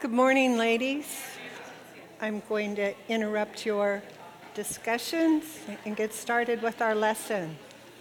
Good morning, ladies. I'm going to interrupt your discussions and get started with our lesson.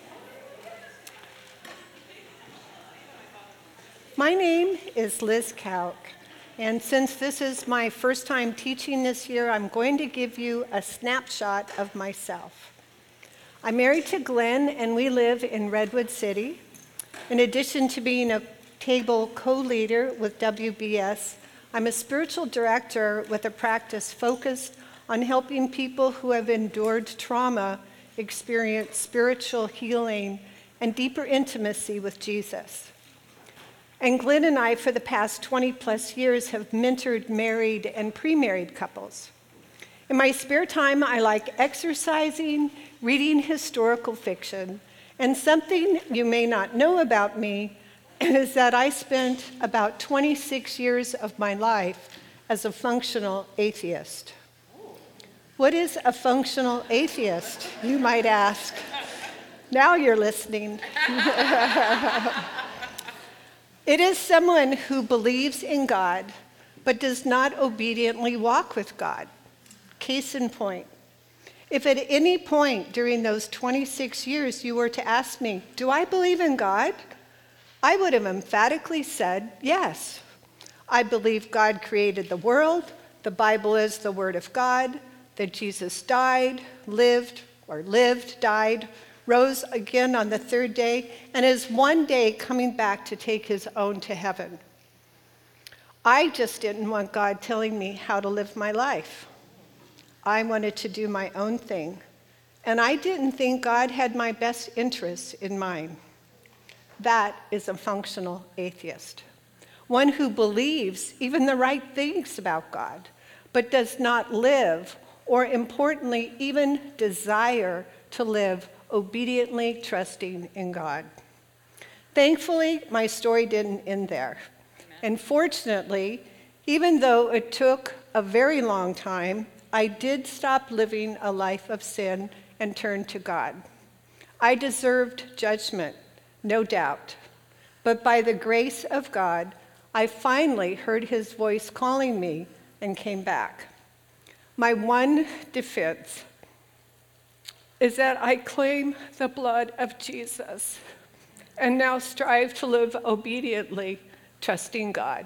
My name is Liz Kauk, and since this is my first time teaching this year, I'm going to give you a snapshot of myself. I'm married to Glenn, and we live in Redwood City. In addition to being a table co-leader with WBS, I'm a spiritual director with a practice focused on helping people who have endured trauma experience spiritual healing and deeper intimacy with Jesus. And Glenn and I, for the past 20 plus years, have mentored married and pre-married couples. In my spare time, I like exercising, reading historical fiction, and something you may not know about me is that I spent about 26 years of my life as a functional atheist. What is a functional atheist, you might ask? Now you're listening. It is someone who believes in God, but does not obediently walk with God. Case in point, if at any point during those 26 years you were to ask me, do I believe in God? I would have emphatically said, yes. I believe God created the world, the Bible is the Word of God, that Jesus died, died, rose again on the third day, and is one day coming back to take his own to heaven. I just didn't want God telling me how to live my life. I wanted to do my own thing, and I didn't think God had my best interests in mind. That is a functional atheist, one who believes even the right things about God, but does not live, or importantly, even desire to live obediently trusting in God. Thankfully, my story didn't end there. And fortunately, even though it took a very long time, I did stop living a life of sin and turn to God. I deserved judgment, no doubt. But by the grace of God, I finally heard his voice calling me and came back. My one defense is that I claim the blood of Jesus and now strive to live obediently, trusting God.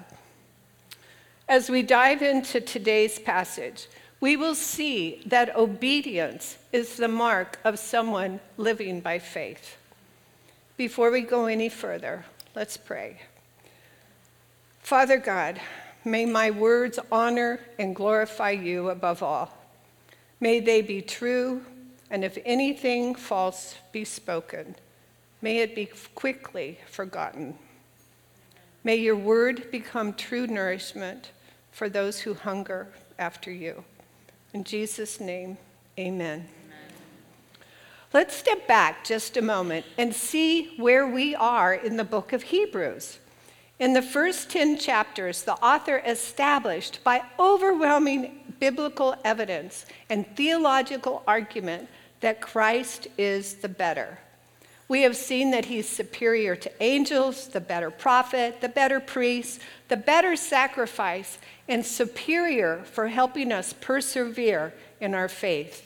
As we dive into today's passage, we will see that obedience is the mark of someone living by faith. Before we go any further, let's pray. Father God, may my words honor and glorify you above all. May they be true, and if anything false be spoken, may it be quickly forgotten. May your word become true nourishment for those who hunger after you. In Jesus' name, amen. Let's step back just a moment and see where we are in the book of Hebrews. In the first 10 chapters, the author established by overwhelming biblical evidence and theological argument that Christ is the better. We have seen that he's superior to angels, the better prophet, the better priest, the better sacrifice, and superior for helping us persevere in our faith.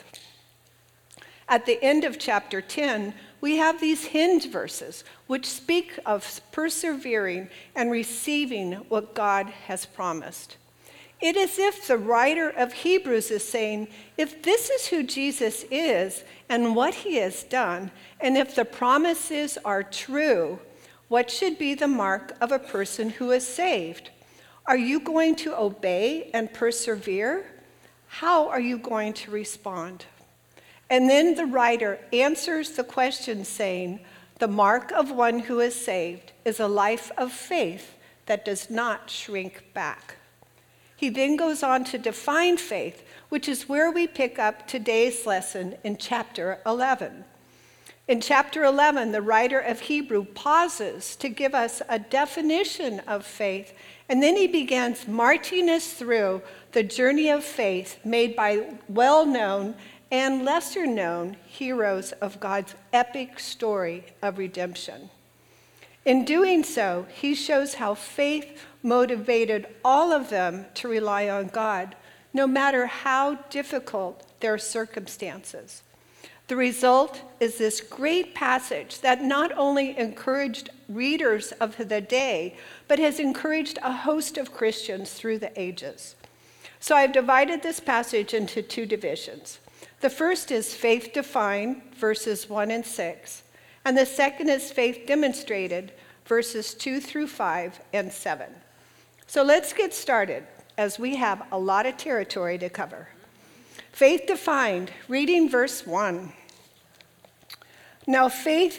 At the end of chapter 10, we have these hinge verses which speak of persevering and receiving what God has promised. It is as if the writer of Hebrews is saying, if this is who Jesus is and what he has done, and if the promises are true, what should be the mark of a person who is saved? Are you going to obey and persevere? How are you going to respond? And then the writer answers the question saying, the mark of one who is saved is a life of faith that does not shrink back. He then goes on to define faith, which is where we pick up today's lesson in chapter 11. In chapter 11, the writer of Hebrew pauses to give us a definition of faith, and then he begins marching us through the journey of faith made by well-known and lesser-known heroes of God's epic story of redemption. In doing so, he shows how faith motivated all of them to rely on God, no matter how difficult their circumstances. The result is this great passage that not only encouraged readers of the day, but has encouraged a host of Christians through the ages. So I've divided this passage into two divisions. The first is faith defined, verses 1 and 6, and the second is faith demonstrated, verses 2 through 5 and 7. So let's get started, as we have a lot of territory to cover. Faith defined, reading verse 1. Now faith,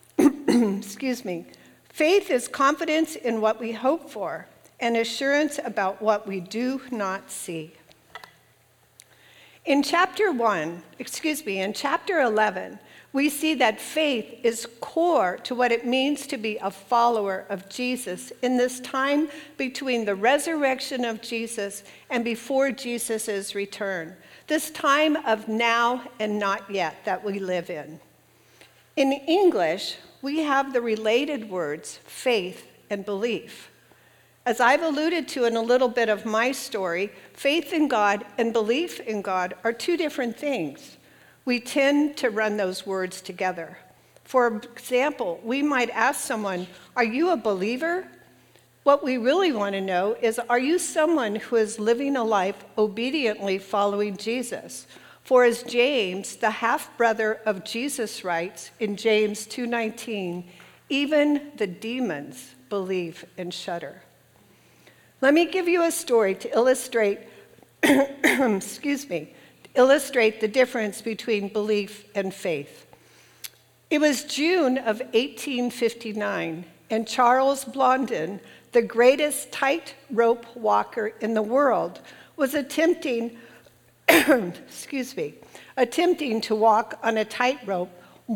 faith is confidence in what we hope for and assurance about what we do not see. In chapter 11, we see that faith is core to what it means to be a follower of Jesus in this time between the resurrection of Jesus and before Jesus' return, this time of now and not yet that we live in. In English, we have the related words faith and belief. As I've alluded to in a little bit of my story, faith in God and belief in God are two different things. We tend to run those words together. For example, we might ask someone, "Are you a believer?" What we really want to know is, are you someone who is living a life obediently following Jesus? For as James, the half-brother of Jesus, writes in James 2:19, even the demons believe and shudder. Let me give you a story to illustrate, illustrate the difference between belief and faith. It was June of 1859, and Charles Blondin, the greatest tightrope walker in the world, was attempting to walk on a tightrope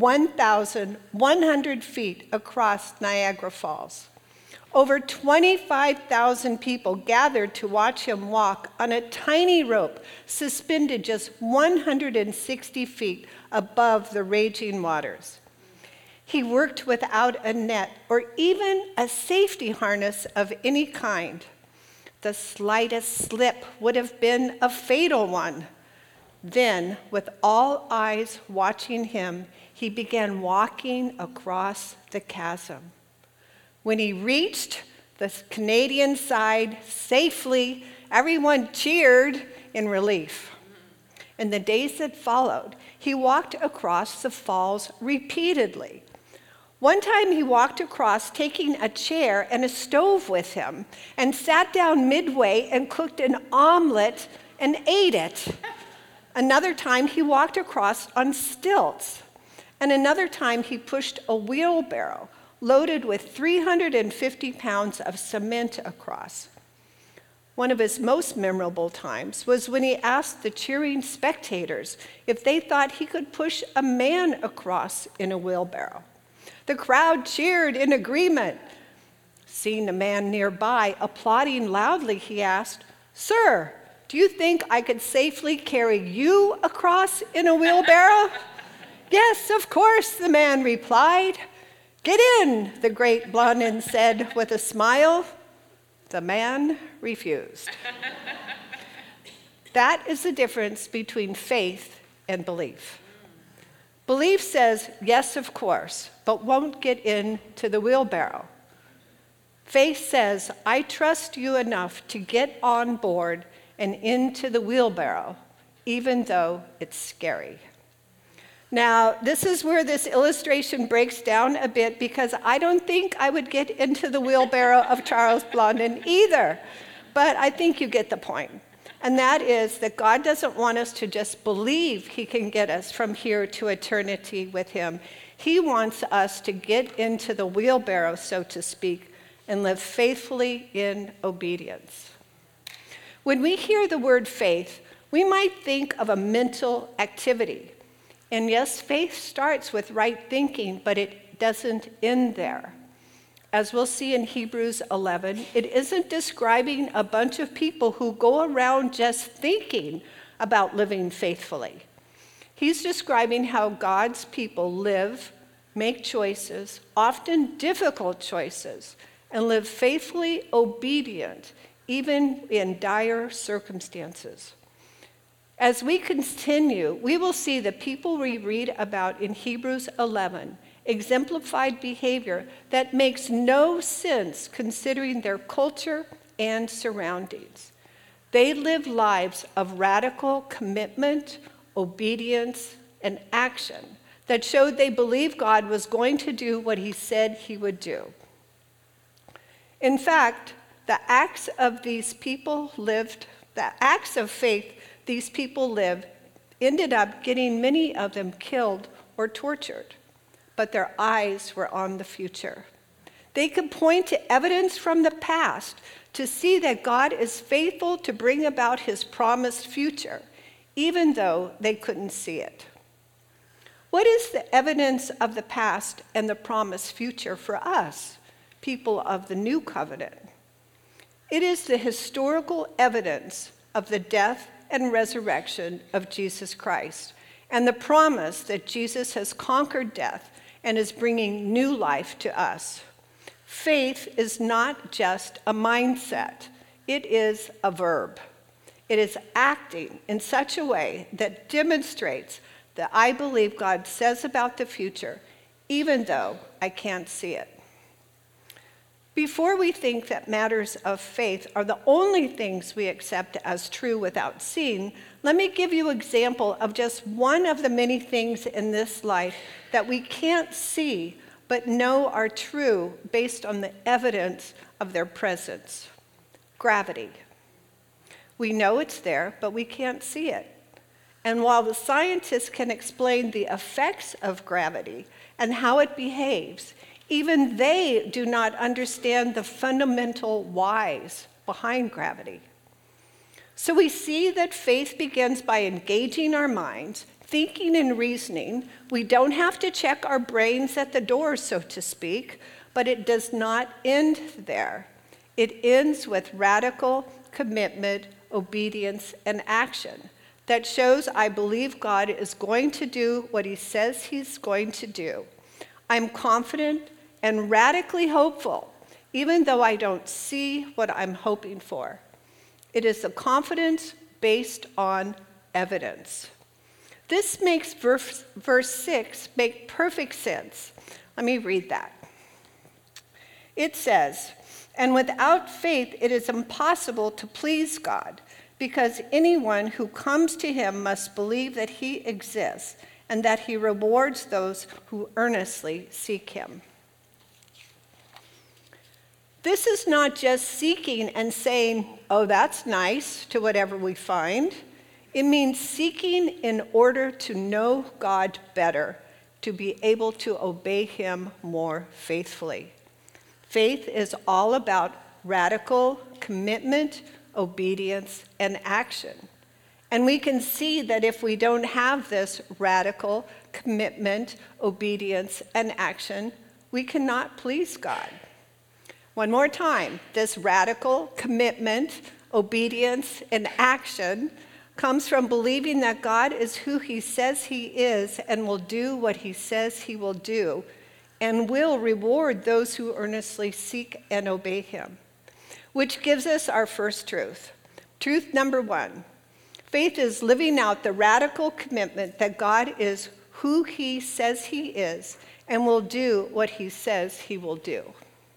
1,100 feet across Niagara Falls. Over 25,000 people gathered to watch him walk on a tiny rope suspended just 160 feet above the raging waters. He worked without a net or even a safety harness of any kind. The slightest slip would have been a fatal one. Then, with all eyes watching him, he began walking across the chasm. When he reached the Canadian side safely, everyone cheered in relief. In the days that followed, he walked across the falls repeatedly. One time he walked across taking a chair and a stove with him and sat down midway and cooked an omelet and ate it. Another time he walked across on stilts. And another time he pushed a wheelbarrow loaded with 350 pounds of cement across. One of his most memorable times was when he asked the cheering spectators if they thought he could push a man across in a wheelbarrow. The crowd cheered in agreement. Seeing a man nearby applauding loudly, he asked, "Sir, do you think I could safely carry you across in a wheelbarrow?" "Yes, of course," the man replied. "Get in," the great Blondin said with a smile. The man refused. That is the difference between faith and belief. Belief says, yes, of course, but won't get into the wheelbarrow. Faith says, I trust you enough to get on board and into the wheelbarrow, even though it's scary. Now, this is where this illustration breaks down a bit, because I don't think I would get into the wheelbarrow of Charles Blondin either, but I think you get the point. And that is that God doesn't want us to just believe he can get us from here to eternity with him. He wants us to get into the wheelbarrow, so to speak, and live faithfully in obedience. When we hear the word faith, we might think of a mental activity. And yes, faith starts with right thinking, but it doesn't end there. As we'll see in Hebrews 11, it isn't describing a bunch of people who go around just thinking about living faithfully. He's describing how God's people live, make choices, often difficult choices, and live faithfully obedient, even in dire circumstances. As we continue, we will see the people we read about in Hebrews 11 exemplified behavior that makes no sense considering their culture and surroundings. They lived lives of radical commitment, obedience, and action that showed they believed God was going to do what he said he would do. In fact, the acts of faith these people lived ended up getting many of them killed or tortured, but their eyes were on the future. They could point to evidence from the past to see that God is faithful to bring about his promised future, even though they couldn't see it. What is the evidence of the past and the promised future for us, people of the new covenant? It is the historical evidence of the death and resurrection of Jesus Christ, and the promise that Jesus has conquered death and is bringing new life to us. Faith is not just a mindset, it is a verb. It is acting in such a way that demonstrates that I believe God says about the future, even though I can't see it. Before we think that matters of faith are the only things we accept as true without seeing, let me give you an example of just one of the many things in this life that we can't see but know are true based on the evidence of their presence. Gravity. We know it's there, but we can't see it. And while the scientists can explain the effects of gravity and how it behaves, even they do not understand the fundamental whys behind gravity. So we see that faith begins by engaging our minds, thinking and reasoning. We don't have to check our brains at the door, so to speak, but it does not end there. It ends with radical commitment, obedience, and action that shows I believe God is going to do what he says he's going to do. I'm confident and radically hopeful, even though I don't see what I'm hoping for. It is a confidence based on evidence. This makes verse 6 make perfect sense. Let me read that. It says, "And without faith it is impossible to please God, because anyone who comes to him must believe that he exists and that he rewards those who earnestly seek him." This is not just seeking and saying, "Oh, that's nice," to whatever we find. It means seeking in order to know God better, to be able to obey him more faithfully. Faith is all about radical commitment, obedience, and action. And we can see that if we don't have this radical commitment, obedience, and action, we cannot please God. One more time, this radical commitment, obedience, and action comes from believing that God is who he says he is and will do what he says he will do, and will reward those who earnestly seek and obey him. Which gives us our first truth. Truth number 1, faith is living out the radical commitment that God is who he says he is and will do what he says he will do.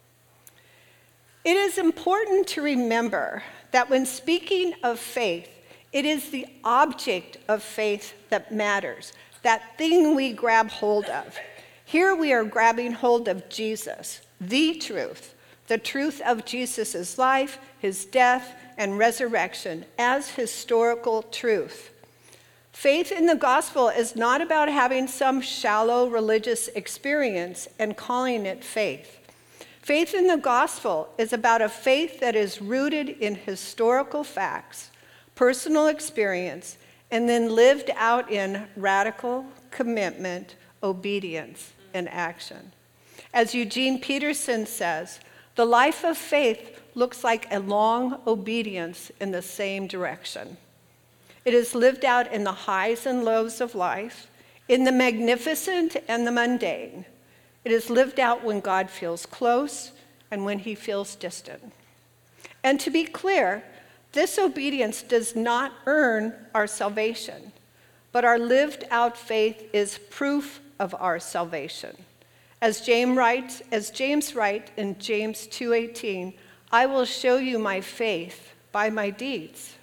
It is important to remember that when speaking of faith, it is the object of faith that matters, that thing we grab hold of. Here we are grabbing hold of Jesus, the truth of Jesus' life, his death, and resurrection as historical truth. Faith in the gospel is not about having some shallow religious experience and calling it faith. Faith in the gospel is about a faith that is rooted in historical facts, personal experience, and then lived out in radical commitment, obedience, and action. As Eugene Peterson says, the life of faith looks like a long obedience in the same direction. It is lived out in the highs and lows of life, in the magnificent and the mundane, It is lived out when God feels close and when he feels distant. And to be clear, this obedience does not earn our salvation, but our lived out faith is proof of our salvation. As James writes in James 2:18, I will show you my faith by my deeds.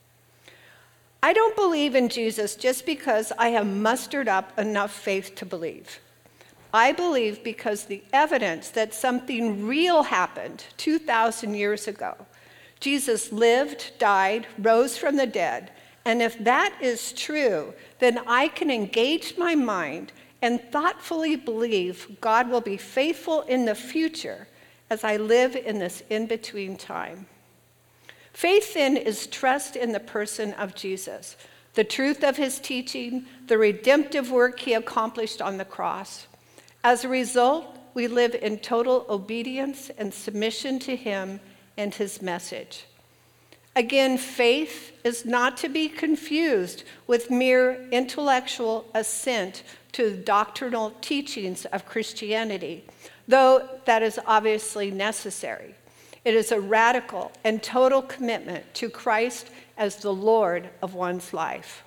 I don't believe in Jesus just because I have mustered up enough faith to believe. I believe because the evidence that something real happened 2,000 years ago. Jesus lived, died, rose from the dead, and if that is true, then I can engage my mind and thoughtfully believe God will be faithful in the future as I live in this in-between time. Faith then is trust in the person of Jesus, the truth of his teaching, the redemptive work he accomplished on the cross. As a result, we live in total obedience and submission to him and his message. Again, faith is not to be confused with mere intellectual assent to the doctrinal teachings of Christianity, though that is obviously necessary. It is a radical and total commitment to Christ as the Lord of one's life.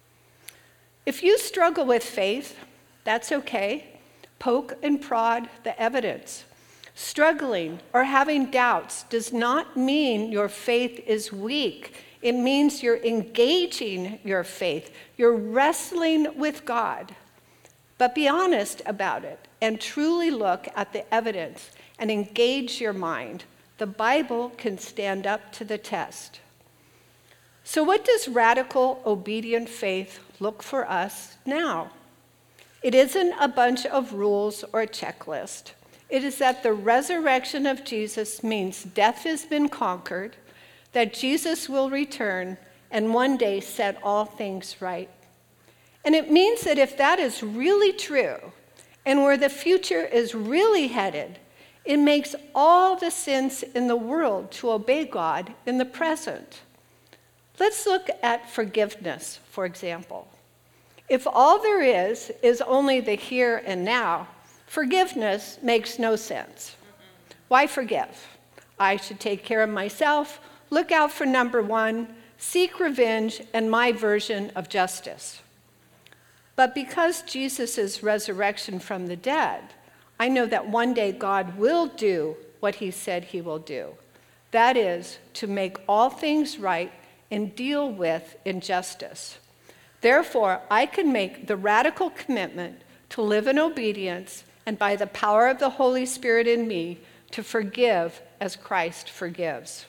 If you struggle with faith, that's okay. Poke and prod the evidence. Struggling or having doubts does not mean your faith is weak. It means you're engaging your faith. You're wrestling with God. But be honest about it and truly look at the evidence and engage your mind. The Bible can stand up to the test. So what does radical, obedient faith look for us now? It isn't a bunch of rules or a checklist. It is that the resurrection of Jesus means death has been conquered, that Jesus will return and one day set all things right. And it means that if that is really true and where the future is really headed, it makes all the sense in the world to obey God in the present. Let's look at forgiveness, for example. If all there is only the here and now, forgiveness makes no sense. Why forgive? I should take care of myself, look out for number one, seek revenge, and my version of justice. But because Jesus' resurrection from the dead, I know that one day God will do what he said he will do. That is, to make all things right and deal with injustice. Therefore, I can make the radical commitment to live in obedience and by the power of the Holy Spirit in me to forgive as Christ forgives.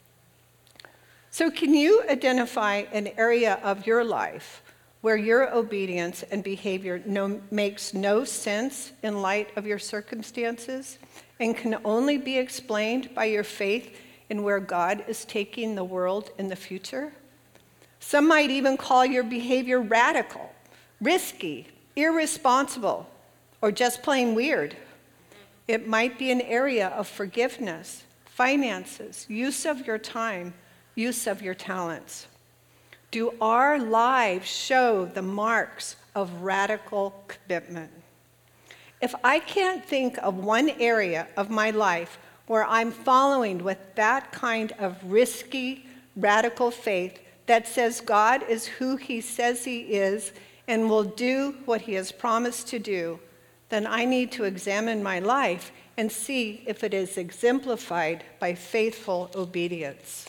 So can you identify an area of your life where your obedience and behavior makes no sense in light of your circumstances and can only be explained by your faith in where God is taking the world in the future? Some might even call your behavior radical, risky, irresponsible, or just plain weird. It might be an area of forgiveness, finances, use of your time, use of your talents. Do our lives show the marks of radical commitment? If I can't think of one area of my life where I'm following with that kind of risky, radical faith that says God is who he says he is and will do what he has promised to do, then I need to examine my life and see if it is exemplified by faithful obedience.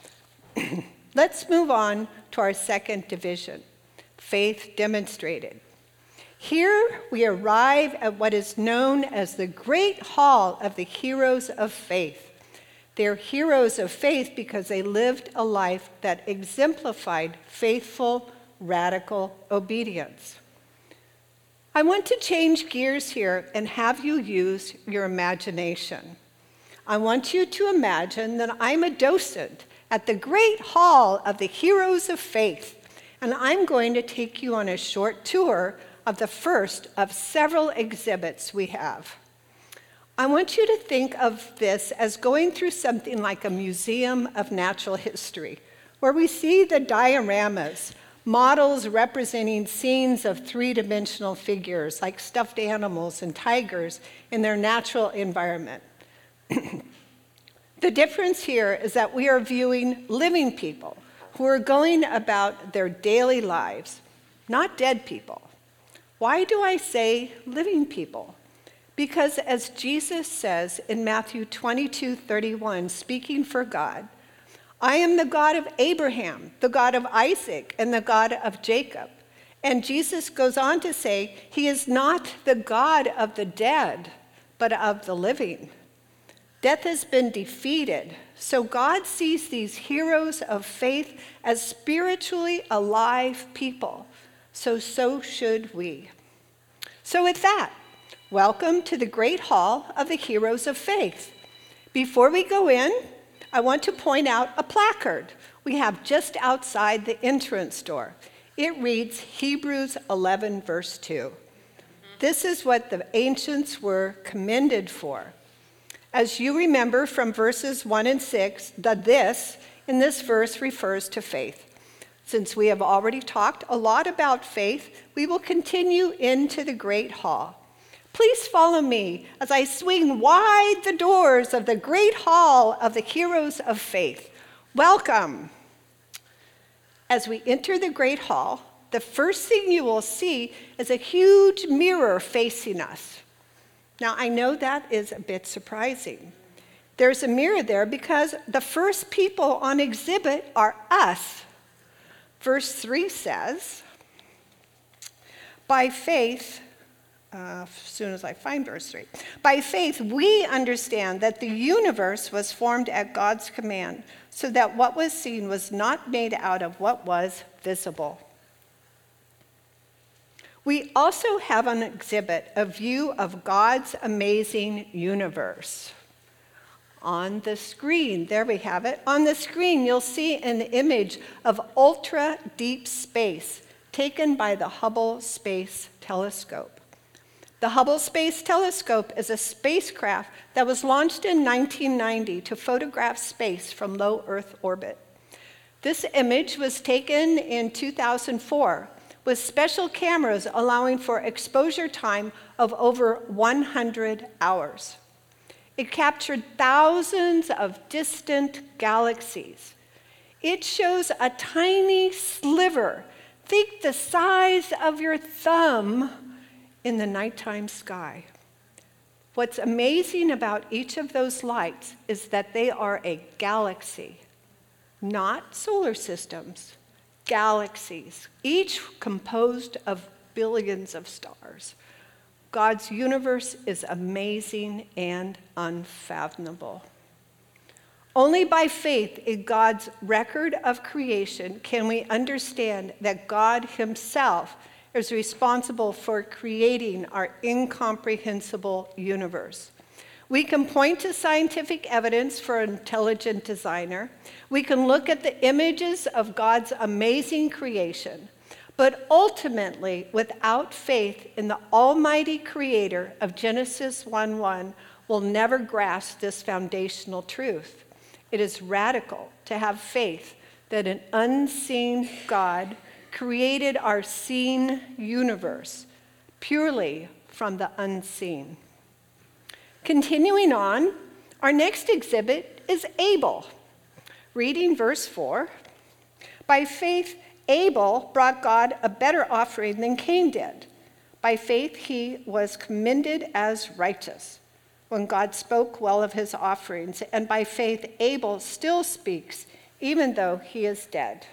Let's move on to our second division, faith demonstrated. Here we arrive at what is known as the Great Hall of the Heroes of Faith. They're heroes of faith because they lived a life that exemplified faithful, radical obedience. I want to change gears here and have you use your imagination. I want you to imagine that I'm a docent at the Great Hall of the Heroes of Faith, and I'm going to take you on a short tour of the first of several exhibits we have. I want you to think of this as going through something like a museum of natural history, where we see the dioramas, models representing scenes of three-dimensional figures like stuffed animals and tigers in their natural environment. The difference here is that we are viewing living people who are going about their daily lives, not dead people. Why do I say living people? Because as Jesus says in Matthew 22:31, speaking for God, I am the God of Abraham, the God of Isaac, and the God of Jacob. And Jesus goes on to say, he is not the God of the dead, but of the living. Death has been defeated, so God sees these heroes of faith as spiritually alive people. So should we. So with that, welcome to the Great Hall of the Heroes of Faith. Before we go in, I want to point out a placard we have just outside the entrance door. It reads Hebrews 11, verse 2. This is what the ancients were commended for. As you remember from verses 1 and 6, the this in this verse refers to faith. Since we have already talked a lot about faith, we will continue into the Great Hall. Please follow me as I swing wide the doors of the Great Hall of the Heroes of Faith. Welcome. As we enter the Great Hall, the first thing you will see is a huge mirror facing us. Now, I know that is a bit surprising. There's a mirror there because the first people on exhibit are us. Verse 3 says, by faith, as soon as I find verse 3, by faith we understand that the universe was formed at God's command, so that what was seen was not made out of what was visible. We also have on exhibit a view of God's amazing universe. On the screen, there we have it. On the screen, you'll see an image of ultra deep space taken by the Hubble Space Telescope. The Hubble Space Telescope is a spacecraft that was launched in 1990 to photograph space from low Earth orbit. This image was taken in 2004 with special cameras allowing for exposure time of over 100 hours. It captured thousands of distant galaxies. It shows a tiny sliver, think the size of your thumb, in the nighttime sky. What's amazing about each of those lights is that they are a galaxy, not solar systems. Galaxies, each composed of billions of stars. God's universe is amazing and unfathomable. Only by faith in God's record of creation can we understand that God himself is responsible for creating our incomprehensible universe. We can point to scientific evidence for an intelligent designer. We can look at the images of God's amazing creation. But ultimately, without faith in the almighty creator of Genesis 1:1, we'll never grasp this foundational truth. It is radical to have faith that an unseen God created our seen universe purely from the unseen. Continuing on, our next exhibit is Abel. Reading verse 4, by faith, Abel brought God a better offering than Cain did. By faith, he was commended as righteous when God spoke well of his offerings, and by faith, Abel still speaks, even though he is dead.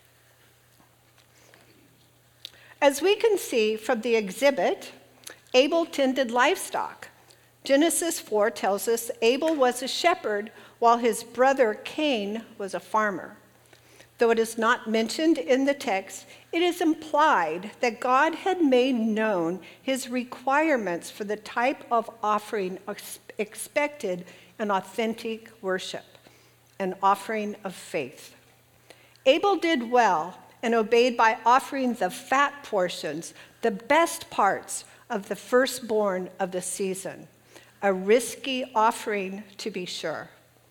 As we can see from the exhibit, Abel tended livestock. Genesis 4 tells us Abel was a shepherd while his brother Cain was a farmer. Though it is not mentioned in the text, it is implied that God had made known his requirements for the type of offering expected in authentic worship, an offering of faith. Abel did well and obeyed by offering the fat portions, the best parts of the firstborn of the season. A risky offering, to be sure.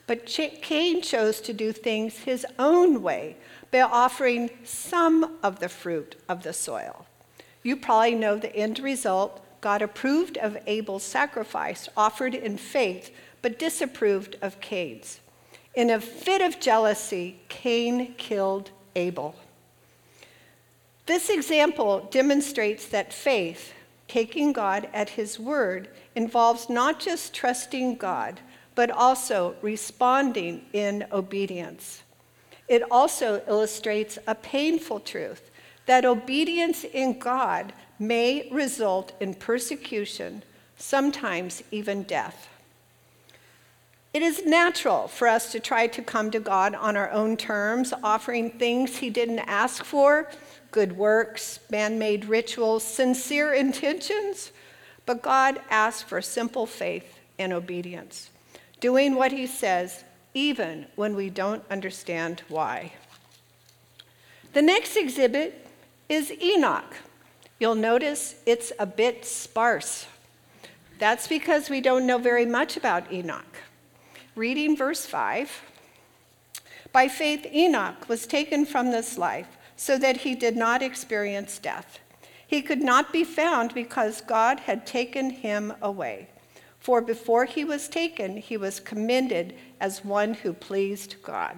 But Cain chose to do things his own way by offering some of the fruit of the soil. You probably know the end result. God approved of Abel's sacrifice offered in faith, but disapproved of Cain's. In a fit of jealousy, Cain killed Abel. This example demonstrates that faith, taking God at his word, involves not just trusting God, but also responding in obedience. It also illustrates a painful truth that obedience in God may result in persecution, sometimes even death. It is natural for us to try to come to God on our own terms, offering things he didn't ask for, good works, man-made rituals, sincere intentions, but God asks for simple faith and obedience, doing what he says, even when we don't understand why. The next exhibit is Enoch. You'll notice it's a bit sparse. That's because we don't know very much about Enoch. Reading verse 5, by faith Enoch was taken from this life so that he did not experience death. He could not be found because God had taken him away. For before he was taken, he was commended as one who pleased God.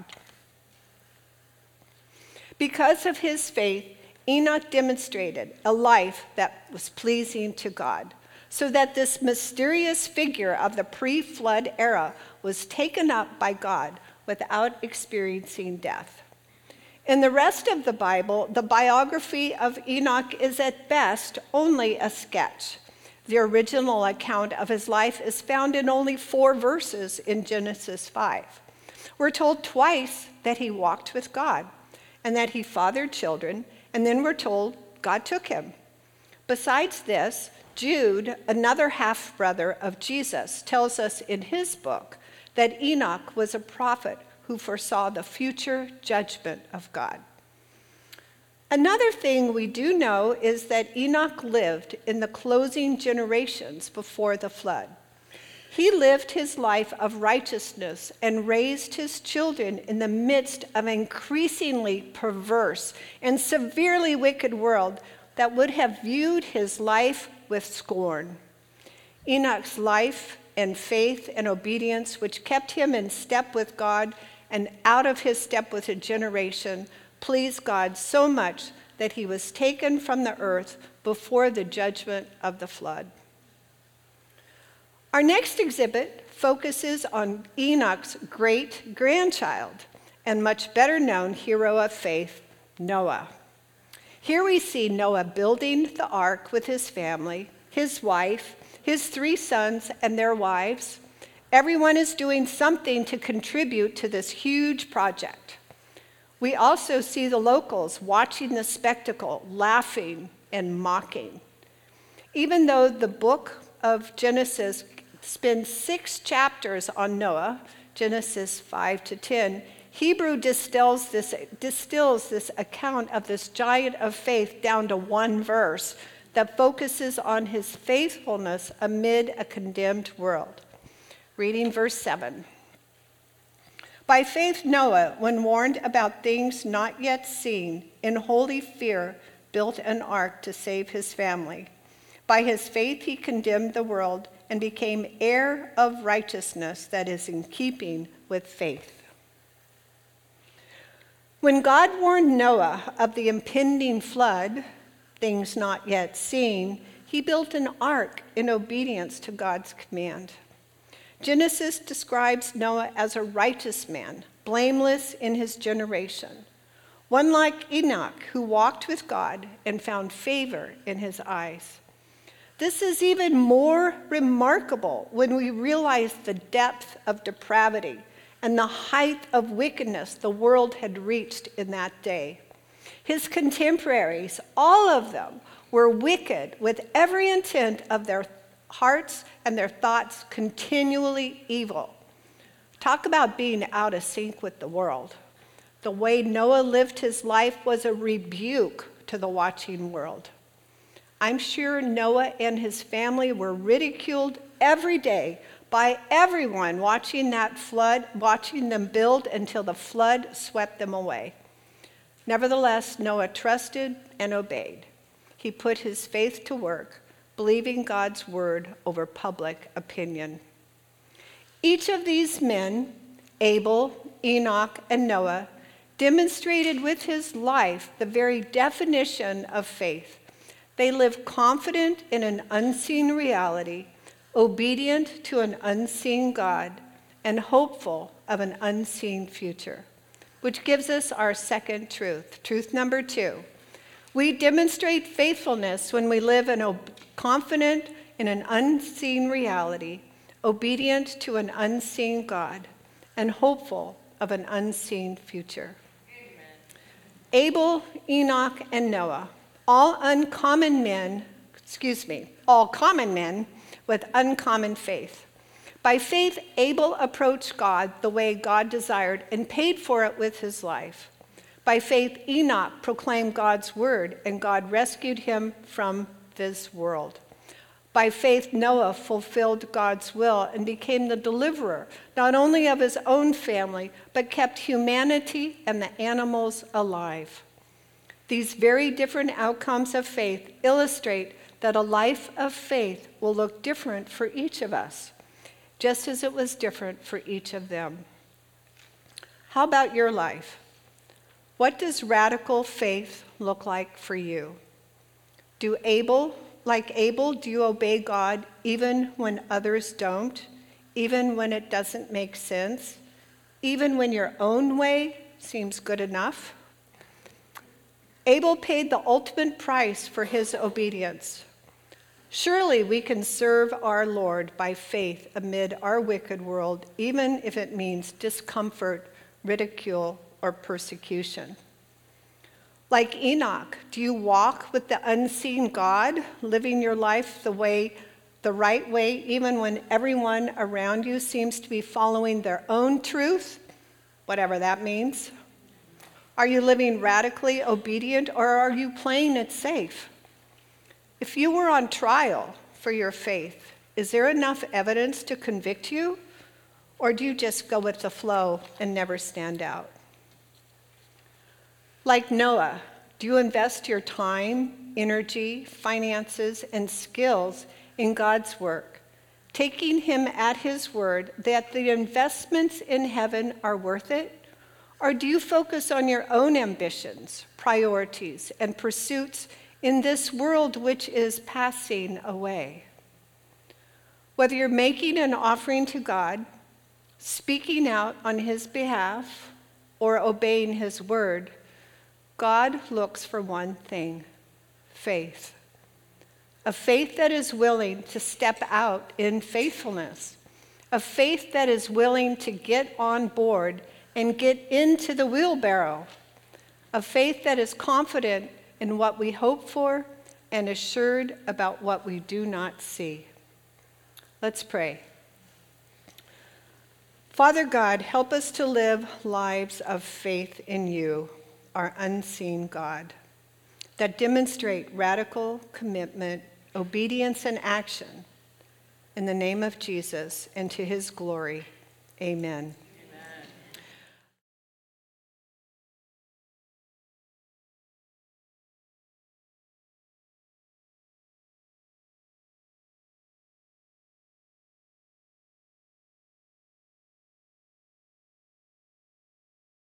Because of his faith, Enoch demonstrated a life that was pleasing to God, so that this mysterious figure of the pre-flood era was taken up by God without experiencing death. In the rest of the Bible, the biography of Enoch is at best only a sketch. The original account of his life is found in only 4 verses in Genesis 5. We're told twice that he walked with God and that he fathered children, and then we're told God took him. Besides this, Jude, another half-brother of Jesus, tells us in his book that Enoch was a prophet who foresaw the future judgment of God. Another thing we do know is that Enoch lived in the closing generations before the flood. He lived his life of righteousness and raised his children in the midst of an increasingly perverse and severely wicked world that would have viewed his life with scorn. Enoch's life and faith and obedience, which kept him in step with God and out of his step with a generation, pleased God so much that he was taken from the earth before the judgment of the flood. Our next exhibit focuses on Enoch's great-grandchild and much better known hero of faith, Noah. Here we see Noah building the ark with his family, his wife, his 3 sons, and their wives. Everyone is doing something to contribute to this huge project. We also see the locals watching the spectacle, laughing and mocking. Even though the book of Genesis spends 6 chapters on Noah, Genesis 5 to 10, Hebrew distills this account of this giant of faith down to 1 verse that focuses on his faithfulness amid a condemned world. Reading verse 7. By faith Noah, when warned about things not yet seen, in holy fear built an ark to save his family. By his faith he condemned the world and became heir of righteousness that is in keeping with faith. When God warned Noah of the impending flood, things not yet seen, he built an ark in obedience to God's command. Genesis describes Noah as a righteous man, blameless in his generation, one like Enoch who walked with God and found favor in his eyes. This is even more remarkable when we realize the depth of depravity and the height of wickedness the world had reached in that day. His contemporaries, all of them, were wicked with every intent of their hearts and their thoughts continually evil. Talk about being out of sync with the world. The way Noah lived his life was a rebuke to the watching world. I'm sure Noah and his family were ridiculed every day by everyone watching that flood, watching them build until the flood swept them away. Nevertheless, Noah trusted and obeyed. He put his faith to work, believing God's word over public opinion. Each of these men, Abel, Enoch, and Noah, demonstrated with his life the very definition of faith. They lived confident in an unseen reality, obedient to an unseen God, and hopeful of an unseen future. Which gives us our second truth. Truth number 2. We demonstrate faithfulness when we live confident in an unseen reality, obedient to an unseen God, and hopeful of an unseen future. Amen. Abel, Enoch, and Noah, all common men with uncommon faith. By faith, Abel approached God the way God desired and paid for it with his life. By faith, Enoch proclaimed God's word, and God rescued him from this world. By faith, Noah fulfilled God's will and became the deliverer, not only of his own family, but kept humanity and the animals alive. These very different outcomes of faith illustrate that a life of faith will look different for each of us, just as it was different for each of them. How about your life? What does radical faith look like for you? Like Abel, do you obey God even when others don't, even when it doesn't make sense, even when your own way seems good enough? Abel paid the ultimate price for his obedience. Surely we can serve our Lord by faith amid our wicked world, even if it means discomfort, ridicule, or persecution. Like Enoch, do you walk with the unseen God, living your life the right way, even when everyone around you seems to be following their own truth, whatever that means? Are you living radically obedient, or are you playing it safe? If you were on trial for your faith, is there enough evidence to convict you? Or do you just go with the flow and never stand out? Like Noah, do you invest your time, energy, finances, and skills in God's work, taking him at his word that the investments in heaven are worth it? Or do you focus on your own ambitions, priorities, and pursuits in this world which is passing away? Whether you're making an offering to God, speaking out on his behalf, or obeying his word, God looks for one thing: faith. A faith that is willing to step out in faithfulness. A faith that is willing to get on board and get into the wheelbarrow. A faith that is confident in what we hope for and assured about what we do not see. Let's pray. Father God, help us to live lives of faith in you, our unseen God, that demonstrate radical commitment, obedience, and action. In the name of Jesus and to his glory, amen.